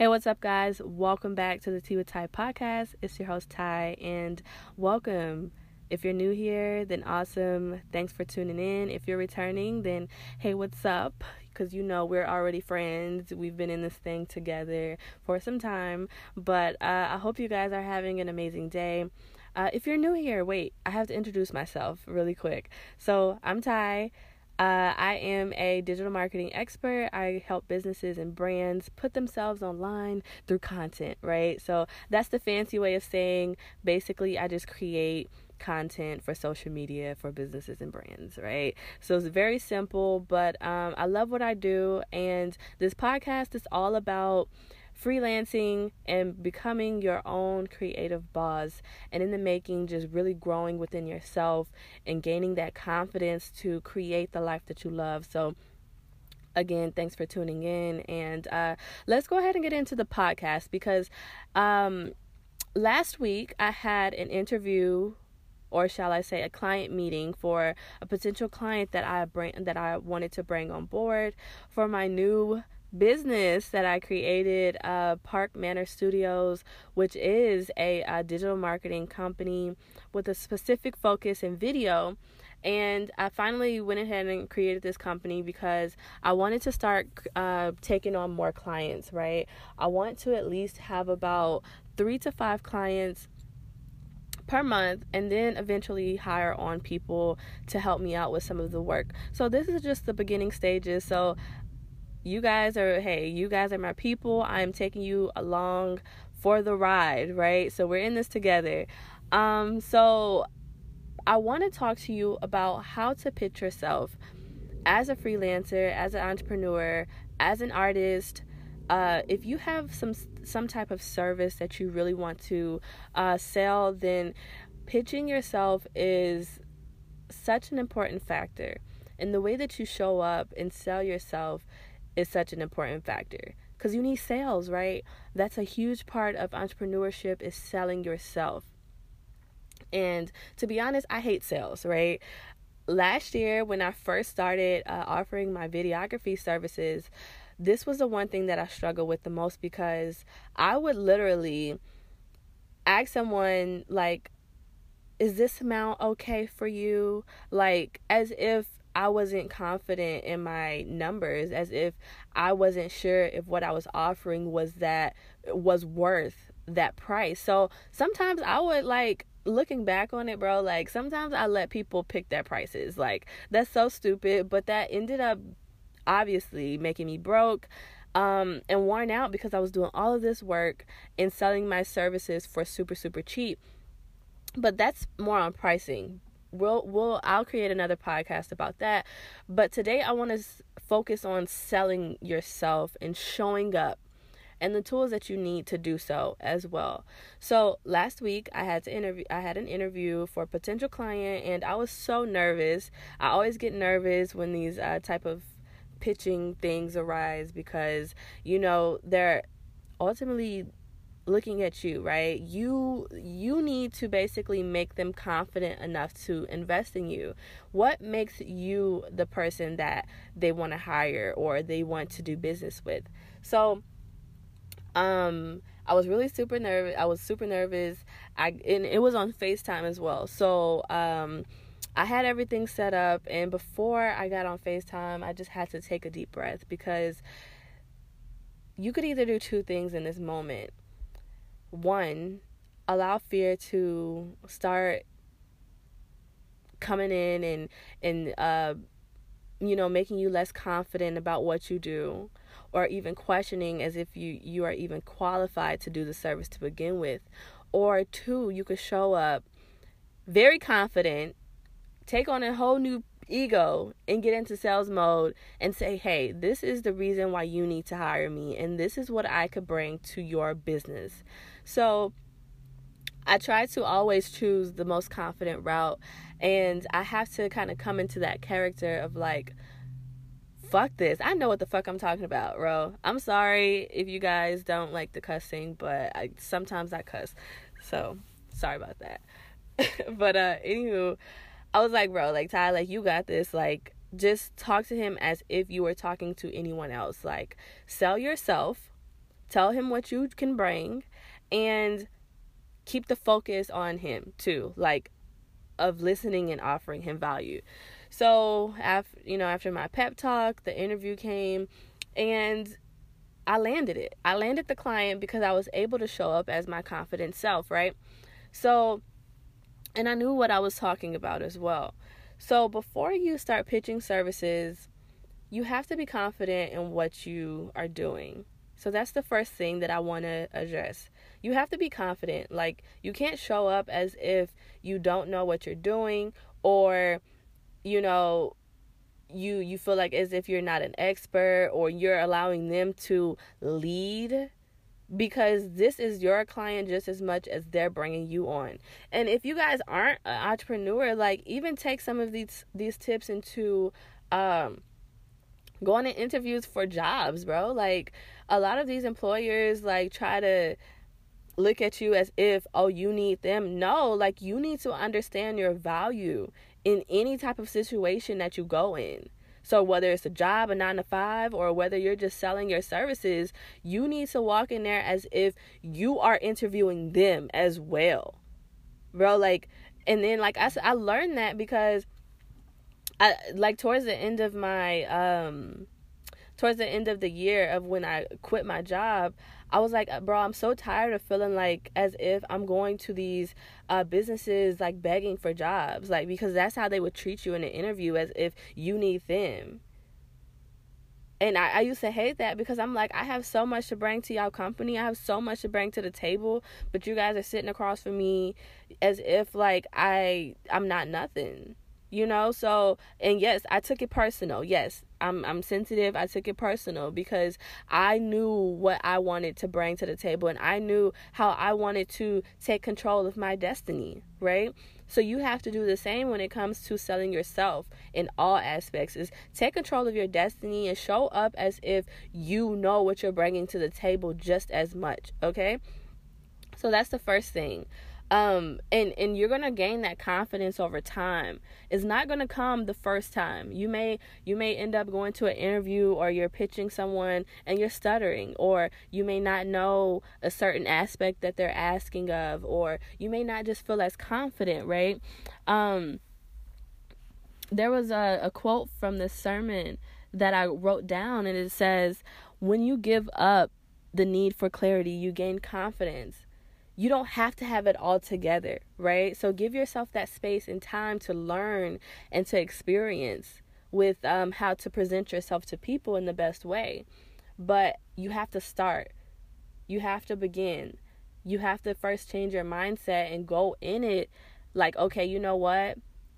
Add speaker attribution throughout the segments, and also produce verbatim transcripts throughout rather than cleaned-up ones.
Speaker 1: Hey, what's up, guys? Welcome back to the Tea with Ty podcast. It's your host, Ty, and welcome. If you're new here, then awesome. Thanks for tuning in. If you're returning, then hey, what's up? Because you know we're already friends. We've been in this thing together for some time, but uh, I hope you guys are having an amazing day. Uh, if you're new here, wait, I have to introduce myself really quick. So I'm Ty. Uh, I am a digital marketing expert. I help businesses and brands put themselves online through content, right? So that's the fancy way of saying basically I just create content for social media for businesses and brands, right? So it's very simple, but um, I love what I do. And this podcast is all about freelancing and becoming your own creative boss, and in the making just really growing within yourself and gaining that confidence to create the life that you love. So again, thanks for tuning in, and uh, let's go ahead and get into the podcast because um, last week I had an interview, or shall I say a client meeting, for a potential client that I bring that I wanted to bring on board for my new business that I created, uh, Park Manor Studios, which is a, a digital marketing company with a specific focus in video. And I finally went ahead and created this company because I wanted to start uh, taking on more clients, right? I want to at least have about three to five clients per month, and then eventually hire on people to help me out with some of the work. So this is just the beginning stages. So you guys are, hey, you guys are my people. I'm taking you along for the ride, right? So we're in this together. Um, so I want to talk to you about how to pitch yourself as a freelancer, as an entrepreneur, as an artist. Uh, if you have some some type of service that you really want to uh, sell, then pitching yourself is such an important factor. And the way that you show up and sell yourself is such an important factor because you need sales, right? That's a huge part of entrepreneurship, is selling yourself. And to be honest, I hate sales, right? Last year, when I first started uh, offering my videography services, this was the one thing that I struggled with the most, because I would literally ask someone, like, is this amount okay for you? Like, as if I wasn't confident in my numbers, as if I wasn't sure if what I was offering was that was worth that price. So sometimes I would, like, looking back on it, bro, like sometimes I let people pick their prices. Like, that's so stupid, but that ended up obviously making me broke um, and worn out, because I was doing all of this work and selling my services for super, super cheap. But that's more on pricing. We'll, we'll, I'll create another podcast about that. But today I want to s- focus on selling yourself and showing up, and the tools that you need to do so as well. So last week I had to interview, I had an interview for a potential client, and I was so nervous. I always get nervous when these uh, type of pitching things arise, because, you know, they're ultimately looking at you, right? You you need to basically make them confident enough to invest in you. What makes you the person that they want to hire or they want to do business with? So um I was really super nervous. I was super nervous. I and it was on FaceTime as well. So um I had everything set up, and before I got on FaceTime, I just had to take a deep breath, because you could either do two things in this moment. One, allow fear to start coming in and, and uh, you know, making you less confident about what you do, or even questioning as if you, you are even qualified to do the service to begin with. Or two, you could show up very confident, take on a whole new ego, and get into sales mode and say, hey, this is the reason why you need to hire me, and this is what I could bring to your business. So I try to always choose the most confident route, and I have to kind of come into that character of like, fuck this. I know what the fuck I'm talking about, bro. I'm sorry if you guys don't like the cussing, but I sometimes I cuss. So sorry about that. But uh anywho, I was like, bro, like, Ty, like, you got this. Like, just talk to him as if you were talking to anyone else. Like, sell yourself, Tell him what you can bring, and keep the focus on him too, like of listening and offering him value. So after, you know, after my pep talk, the interview came, and I landed it. I landed the client because I was able to show up as my confident self, right? So, and I knew what I was talking about as well. So before you start pitching services, you have to be confident in what you are doing. So that's the first thing that I want to address. You have to be confident. Like, you can't show up as if you don't know what you're doing, or, you know, you you feel like as if you're not an expert, or you're allowing them to lead, because this is your client just as much as they're bringing you on. And if you guys aren't an entrepreneur, like, even take some of these these tips into um going to interviews for jobs, bro. Like, a lot of these employers, like, try to look at you as if, oh, you need them. No, like, you need to understand your value in any type of situation that you go in. So whether it's a job, a nine to five, or whether you're just selling your services, you need to walk in there as if you are interviewing them as well, bro. Like, and then, like I said, I learned that because I, like, towards the end of my, um, towards the end of the year of when I quit my job, I was like, bro, I'm so tired of feeling like as if I'm going to these uh, businesses, like, begging for jobs. Like, because that's how they would treat you in an interview, as if you need them. And I, I used to hate that, because I'm like, I have so much to bring to y'all company. I have so much to bring to the table, but you guys are sitting across from me as if, like, I, I'm not nothing. You know, so, and yes, I took it personal. Yes, I'm I'm sensitive. I took it personal because I knew what I wanted to bring to the table, and I knew how I wanted to take control of my destiny, right? So you have to do the same when it comes to selling yourself in all aspects. Is take control of your destiny and show up as if you know what you're bringing to the table just as much, okay? So that's the first thing. Um, and, and you're going to gain that confidence over time. It's not going to come the first time. You may, you may end up going to an interview, or you're pitching someone and you're stuttering, or you may not know a certain aspect that they're asking of, or you may not just feel as confident, right? Um, there was a, a quote from this sermon that I wrote down, and it says, when you give up the need for clarity, you gain confidence. You don't have to have it all together, right? So give yourself that space and time to learn and to experience with um, how to present yourself to people in the best way. But you have to start. You have to begin. You have to first change your mindset and go in it like, okay, you know what?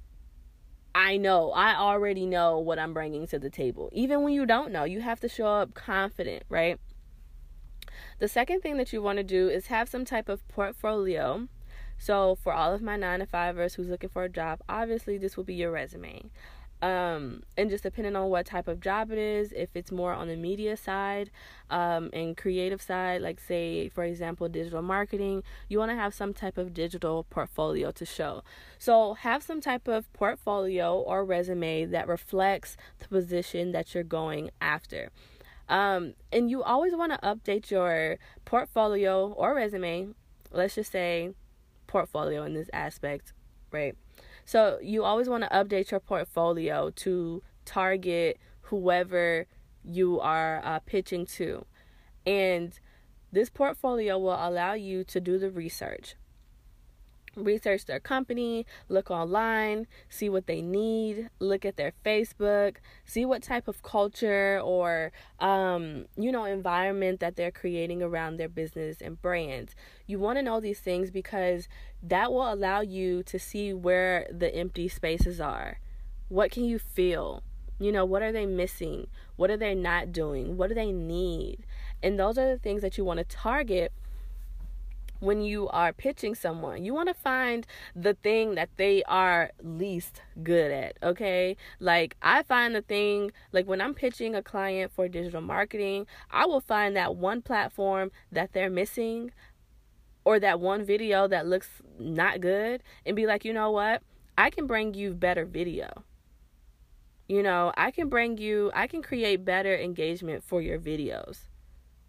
Speaker 1: I know. I already know what I'm bringing to the table. Even when you don't know, you have to show up confident, right? The second thing that you want to do is have some type of portfolio. So for all of my nine to fivers who's looking for a job, obviously this will be your resume. Um, and just depending on what type of job it is, if it's more on the media side um, and creative side, like say, for example, digital marketing, you want to have some type of digital portfolio to show. So have some type of portfolio or resume that reflects the position that you're going after. Um, and you always want to update your portfolio or resume. Let's just say portfolio in this aspect, right? So you always want to update your portfolio to target whoever you are uh, pitching to. And this portfolio will allow you to do the research. Research their company, look online, see what they need, look at their Facebook, see what type of culture or, um, you know, environment that they're creating around their business and brand. You want to know these things because that will allow you to see where the empty spaces are. What can you feel? You know, what are they missing? What are they not doing? What do they need? And those are the things that you want to target when you are pitching someone. You want to find the thing that they are least good at, okay? Like, I find the thing, like when I'm pitching a client for digital marketing, I will find that one platform that they're missing or that one video that looks not good and be like, you know what? I can bring you better video. You know, I can bring you, I can create better engagement for your videos.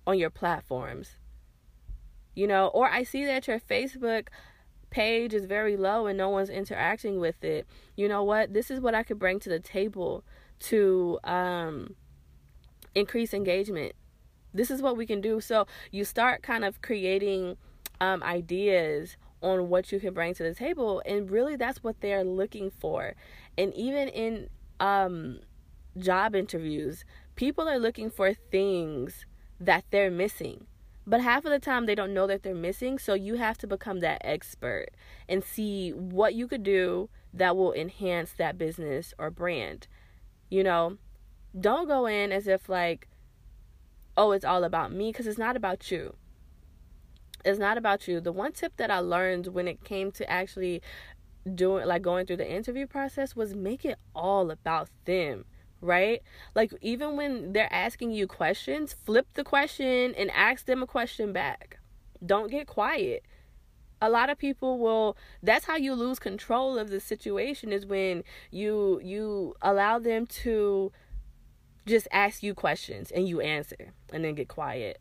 Speaker 1: on your platforms. You know, or I see that your Facebook page is very low and no one's interacting with it. You know what? This is what I could bring to the table to um, increase engagement. This is what we can do. So you start kind of creating um, ideas on what you can bring to the table, and really that's what they're looking for. And even in um, job interviews, people are looking for things that they're missing. But half of the time they don't know that they're missing, so you have to become that expert and see what you could do that will enhance that business or brand. You know, don't go in as if like, oh, it's all about me, because it's not about you. It's not about you. The one tip that I learned when it came to actually doing, like going through the interview process, was make it all about them. Right? Like, even when they're asking you questions, flip the question and ask them a question back. Don't get quiet. A lot of people will, that's how you lose control of the situation, is when you you allow them to just ask you questions and you answer and then get quiet.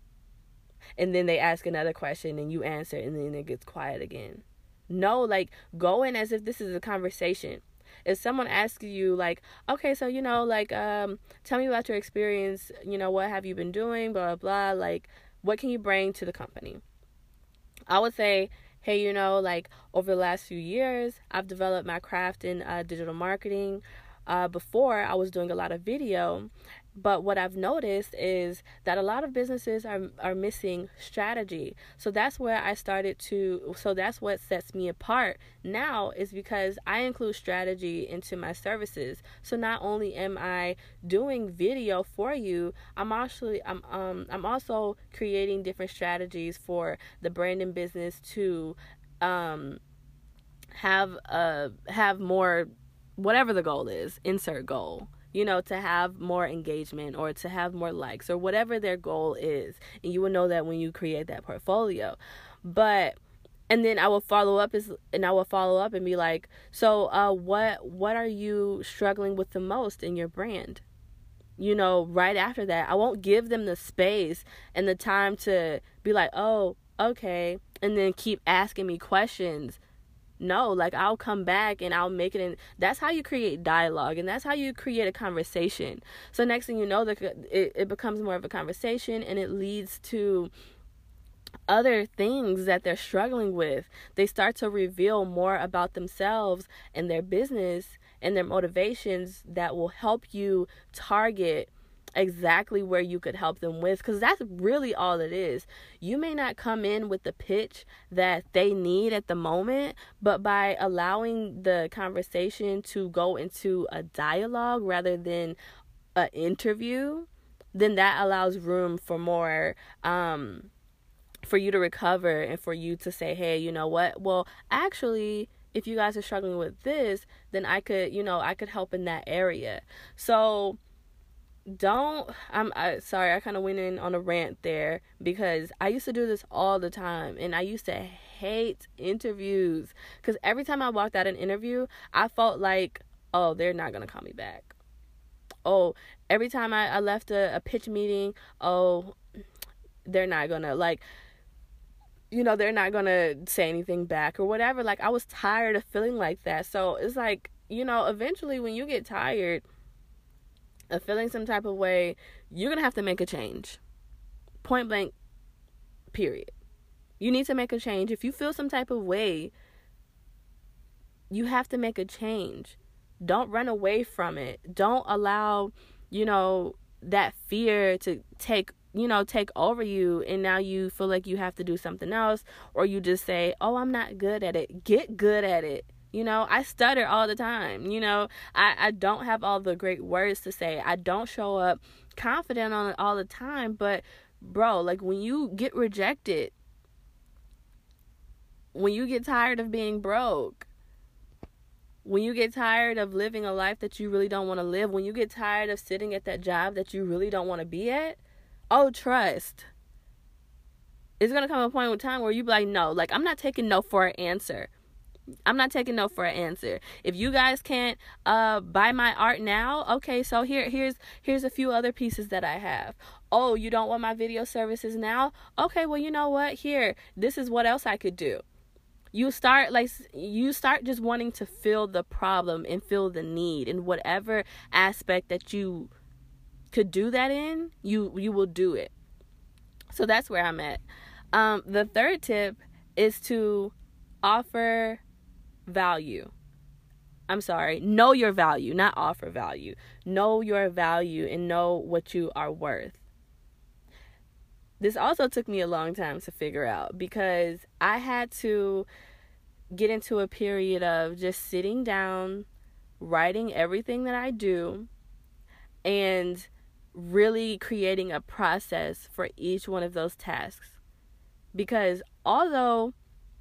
Speaker 1: And then they ask another question and you answer and then it gets quiet again. No, like, go in as if this is a conversation. If someone asks you, like, okay, so, you know, like, um, tell me about your experience, you know, what have you been doing, blah, blah, blah, like, what can you bring to the company? I would say, hey, you know, like, over the last few years, I've developed my craft in uh, digital marketing. Uh, before, I was doing a lot of video, but what I've noticed is that a lot of businesses are are missing strategy. So that's where I started to, so that's what sets me apart now, is because I include strategy into my services. So not only am I doing video for you, I'm actually, I'm, um, I'm also creating different strategies for the branding business to um, have, uh, have more, whatever the goal is, insert goal. You know, to have more engagement or to have more likes or whatever their goal is. And you will know that when you create that portfolio. But, and then I will follow up is, and I will follow up and be like, so uh, what, what are you struggling with the most in your brand? You know, right after that, I won't give them the space and the time to be like, oh, okay. And then keep asking me questions. No, like, I'll come back and I'll make it in. That's how you create dialogue, and that's how you create a conversation. So next thing you know, the, it, it becomes more of a conversation, and it leads to other things that they're struggling with. They start to reveal more about themselves and their business and their motivations that will help you target exactly where you could help them with, because that's really all it is. You may not come in with the pitch that they need at the moment, but by allowing the conversation to go into a dialogue rather than an interview, then that allows room for more um for you to recover and for you to say, hey, you know what, well, actually, if you guys are struggling with this, then I could, you know, I could help in that area. So don't, I'm I, sorry, I kind of went in on a rant there, because I used to do this all the time, and I used to hate interviews, because every time I walked out an interview, I felt like, oh, they're not going to call me back. Oh, every time I, I left a, a pitch meeting, oh, they're not going to, like, you know, they're not going to say anything back or whatever. Like, I was tired of feeling like that. So it's like, you know, eventually when you get tired of feeling some type of way, you're going to have to make a change. Point blank, period. You need to make a change. If you feel some type of way, you have to make a change. Don't run away from it. Don't allow, you know, that fear to take, you know, take over you, and now you feel like you have to do something else, or you just say, oh, I'm not good at it. Get good at it. You know, I stutter all the time. You know, I, I don't have all the great words to say. I don't show up confident on it all the time. But, bro, like, when you get rejected, when you get tired of being broke, when you get tired of living a life that you really don't want to live, when you get tired of sitting at that job that you really don't want to be at, oh, trust. It's going to come a point in time where you be like, no, like, I'm not taking no for an answer. I'm not taking no for an answer. If you guys can't uh buy my art now, okay, so here here's here's a few other pieces that I have. Oh, you don't want my video services now? Okay, well, you know what? Here, this is what else I could do. You start like you start just wanting to fill the problem and fill the need in whatever aspect that you could do that in, you you will do it. So that's where I'm at. Um, the third tip is to offer value. I'm sorry, know your value, not offer value. Know your value and know what you are worth. This also took me a long time to figure out because I had to get into a period of just sitting down, writing everything that I do, and really creating a process for each one of those tasks. Because although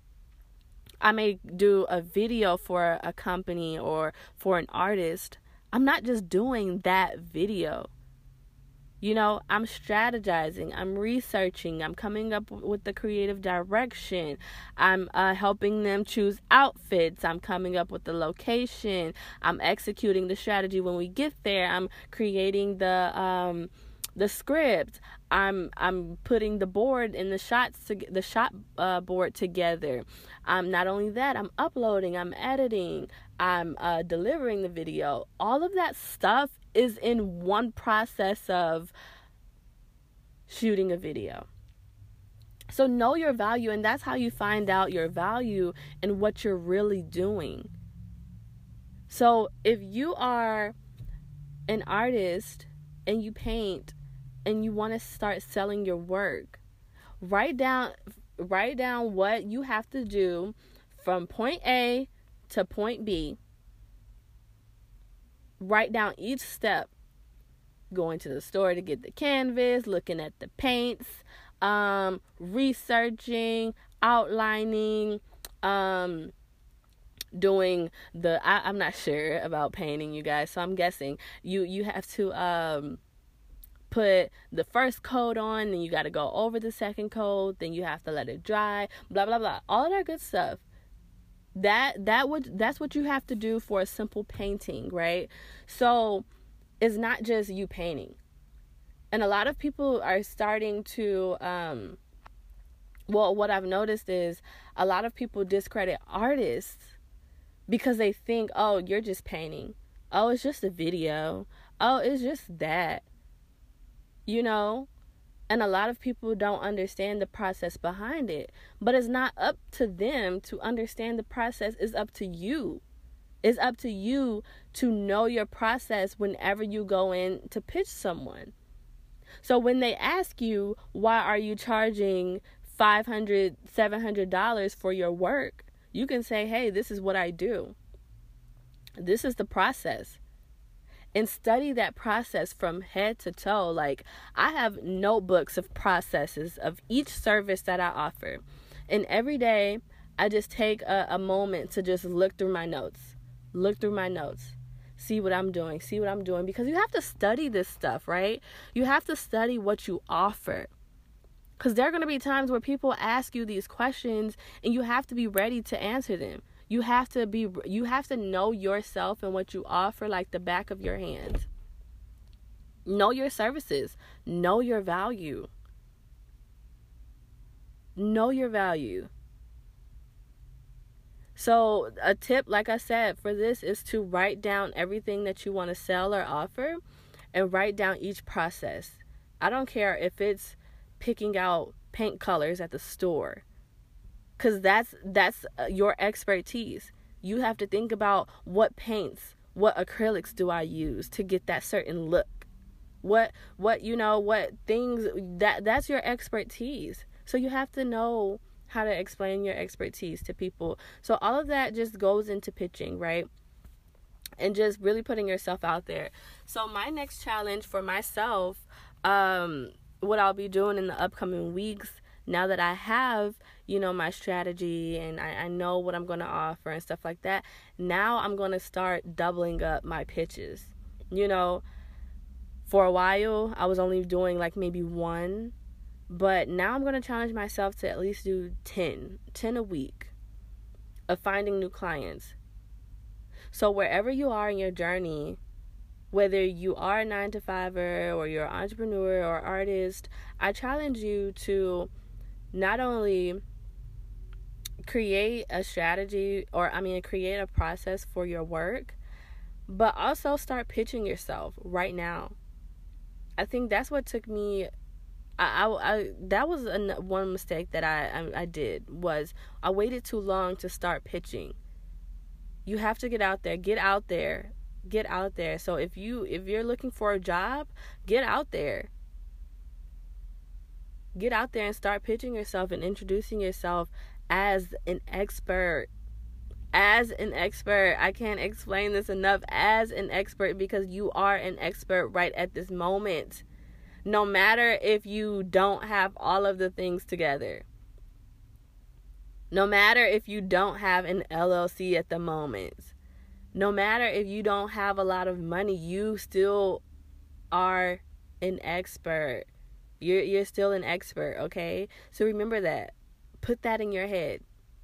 Speaker 1: I may do a video for a company or for an artist, I'm not just doing that video. You know, I'm strategizing, I'm researching, I'm coming up with the creative direction, I'm uh, helping them choose outfits, I'm coming up with the location, I'm executing the strategy when we get there, I'm creating the um, the script, I'm I'm putting the board and the shots to the shot uh, board together. Um, not only that, I'm uploading, I'm editing, I'm uh, delivering the video. All of that stuff is in one process of shooting a video. So know your value, and that's how you find out your value and what you're really doing. So if you are an artist and you paint and you want to start selling your work, write down write down what you have to do from point A to point B. Write down each step. Going to the store to get the canvas, looking at the paints, um, researching, outlining, um, doing the, I, I'm not sure about painting, you guys, so I'm guessing you, you have to um, put the first coat on, then you got to go over the second coat, then you have to let it dry, blah, blah, blah, all of that good stuff. That that would that's what you have to do for a simple painting, right? So it's not just you painting. And a lot of people are starting to um well, what I've noticed is a lot of people discredit artists because they think, oh, you're just painting. Oh, it's just a video. Oh, it's just that. You know? And a lot of people don't understand the process behind it. But it's not up to them to understand the process. It's up to you. It's up to you to know your process whenever you go in to pitch someone. So when they ask you, why are you charging five hundred dollars, seven hundred dollars for your work? You can say, hey, this is what I do. This is the process. And study that process from head to toe. Like, I have notebooks of processes of each service that I offer. And every day, I just take a, a moment to just look through my notes. Look through my notes. See what I'm doing. See what I'm doing. Because you have to study this stuff, right? You have to study what you offer. Because there are going to be times where people ask you these questions, and you have to be ready to answer them. You have to be, you have to know yourself and what you offer like the back of your hand. Know your services. Know your value. Know your value. So a tip, like I said, for this is to write down everything that you want to sell or offer and write down each process. I don't care if it's picking out paint colors at the store. Because that's that's your expertise. You have to think about what paints, what acrylics do I use to get that certain look. What what you know, what things that that's your expertise. So you have to know how to explain your expertise to people. So all of that just goes into pitching, right? And just really putting yourself out there. So my next challenge for myself, um, what I'll be doing in the upcoming weeks, now that I have, you know, my strategy and I, I know what I'm going to offer and stuff like that, now I'm going to start doubling up my pitches. You know, for a while, I was only doing like maybe one, but now I'm going to challenge myself to at least do ten, ten a week of finding new clients. So wherever you are in your journey, whether you are a nine to fiver or you're an entrepreneur or artist, I challenge you to not only create a strategy or I mean create a process for your work, but also start pitching yourself right now. I think that's what took me I, I, I that was an, one mistake that I, I I did was I waited too long to start pitching. You have to get out there, get out there, get out there. So if you if you're looking for a job, get out there. Get out there and start pitching yourself and introducing yourself as an expert. As an expert. I can't explain this enough. As an expert, because you are an expert right at this moment. No matter if you don't have all of the things together. No matter if you don't have an L L C at the moment. No matter if you don't have a lot of money, you still are an expert. You're you're still an expert, okay? So remember that. Put that in your head.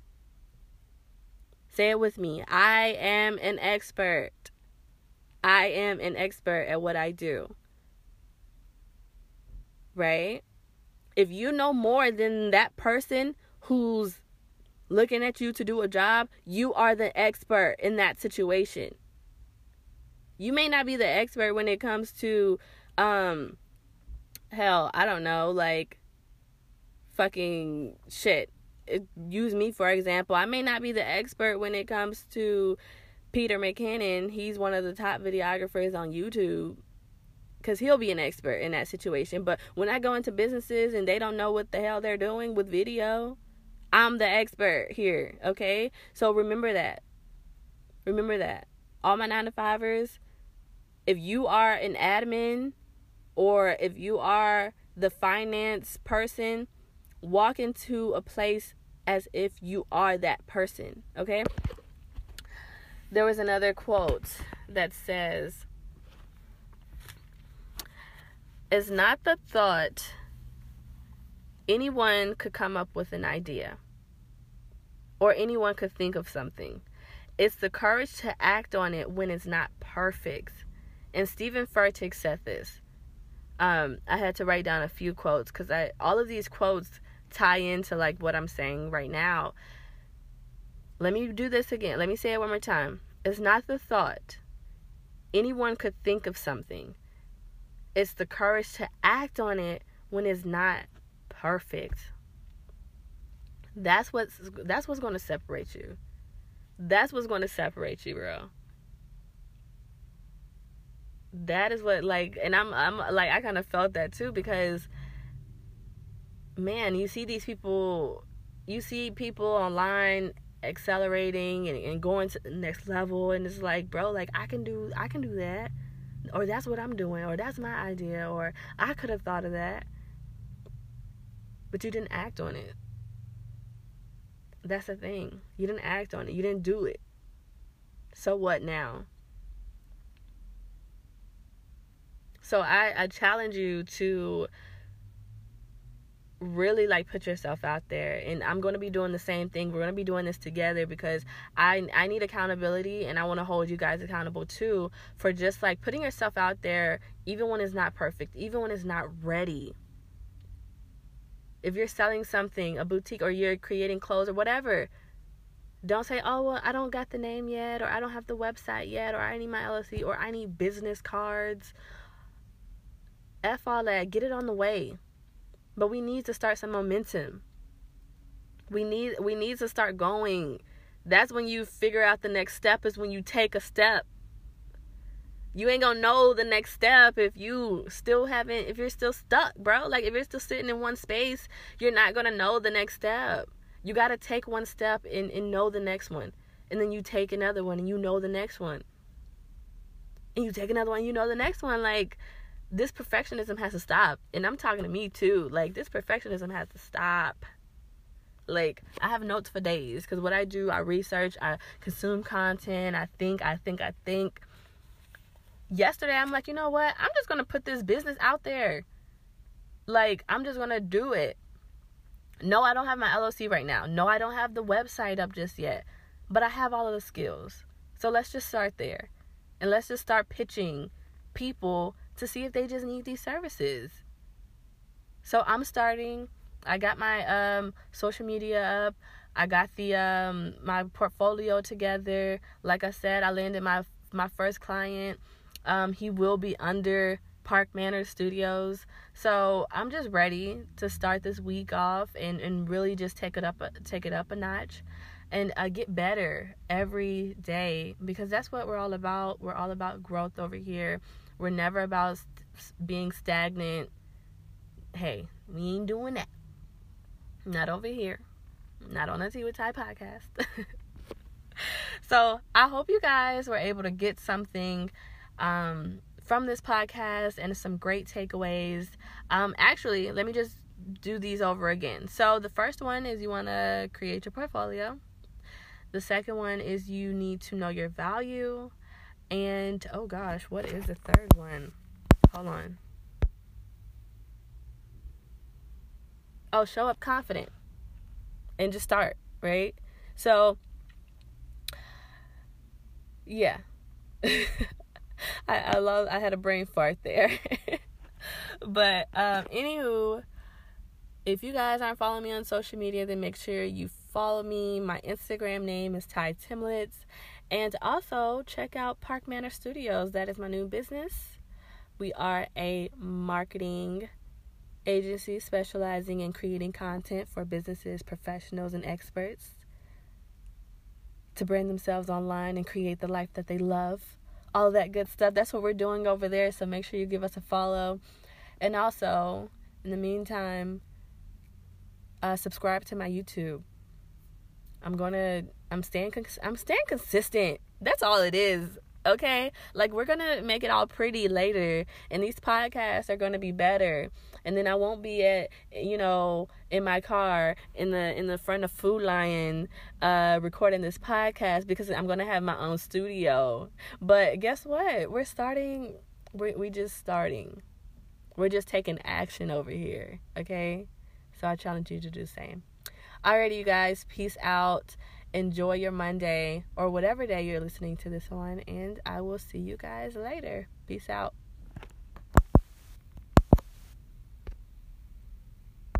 Speaker 1: Say it with me. I am an expert. I am an expert at what I do. Right? If you know more than that person who's looking at you to do a job, you are the expert in that situation. You may not be the expert when it comes to, um, hell, I don't know, like, fucking shit. It, use me for example. I may not be the expert when it comes to Peter McKinnon. He's one of the top videographers on YouTube. Because he'll be an expert in that situation. But when I go into businesses and they don't know what the hell they're doing with video, I'm the expert here, okay? So remember that. Remember that. All my nine to fivers, if you are an admin or if you are the finance person, walk into a place as if you are that person, okay? There was another quote that says, "It's not the thought anyone could come up with an idea or anyone could think of something. It's the courage to act on it when it's not perfect." And Stephen Furtick said this. Um, I had to write down a few quotes because I all of these quotes tie into like what I'm saying right now. Let me do this again. Let me say it one more time. It's not the thought anyone could think of something. It's the courage to act on it when it's not perfect. That's what's that's what's going to separate you. That's what's going to separate you, bro. That is what, like, and I'm I'm like I kind of felt that too, because man, you see these people, you see people online accelerating and, and going to the next level, and it's like, bro, like I can do I can do that. Or that's what I'm doing, or that's my idea, or I could have thought of that. But you didn't act on it. That's the thing. You didn't act on it. You didn't do it. So what now? So I, I challenge you to really like put yourself out there, and I'm going to be doing the same thing. We're going to be doing this together because I I need accountability, and I want to hold you guys accountable too for just like putting yourself out there even when it's not perfect, even when it's not ready. If you're selling something, a boutique, or you're creating clothes or whatever, don't say, oh, well, I don't got the name yet, or I don't have the website yet, or I need my L L C, or I need business cards. F all that. Get it on the way. But we need to start some momentum. We need we need to start going. That's when you figure out the next step, is when you take a step. You ain't gonna know the next step if you still haven't, if you're still stuck, bro. Like, if you're still sitting in one space, you're not gonna know the next step. You gotta take one step and, and know the next one. And then you take another one and you know the next one. And you take another one and you know the next one. Like, this perfectionism has to stop. And I'm talking to me too. Like, this perfectionism has to stop. Like, I have notes for days, because what I do, I research, I consume content, I think, I think, I think. Yesterday, I'm like, you know what? I'm just going to put this business out there. Like, I'm just going to do it. No, I don't have my L L C right now. No, I don't have the website up just yet. but I have all of the skills. So let's just start there. And let's just start pitching people to see if they just need these services. So I'm starting. I got my um, social media up. I got the um, my portfolio together. Like I said, I landed my my first client. Um, he will be under Park Manor Studios. So I'm just ready to start this week off and, and really just take it up take it up a notch and uh, get better every day, because that's what we're all about. We're all about growth over here. We're never about st- being stagnant. Hey, we ain't doing that. Not over here. Not on the Tea with Ty podcast. So I hope you guys were able to get something um, from this podcast and some great takeaways. Um, actually, let me just do these over again. So the first one is you want to create your portfolio. The second one is you need to know your value. And, oh gosh, what is the third one? Hold on. Oh, show up confident. And just start, right? So, yeah. I, I love, I had a brain fart there. But, um, anywho, if you guys aren't following me on social media, then make sure you follow me. My Instagram name is Ty Timlitz. And also check out Park Manor Studios. That is my new business. We are a marketing agency specializing in creating content for businesses, professionals, and experts to brand themselves online and create the life that they love. All of that good stuff. That's what we're doing over there. So make sure you give us a follow. And also, in the meantime, uh, subscribe to my YouTube. I'm gonna, I'm staying, I'm staying consistent. That's all it is. Okay? Like, we're gonna make it all pretty later, and these podcasts are gonna be better. And then I won't be at, you know, in my car in the in the front of Food Lion uh, recording this podcast, because I'm gonna have my own studio. But guess what? We're starting. We we just starting. We're just taking action over here. Okay? So I challenge you to do the same. Alrighty, you guys. Peace out. Enjoy your Monday or whatever day you're listening to this on, and I will see you guys later. Peace out.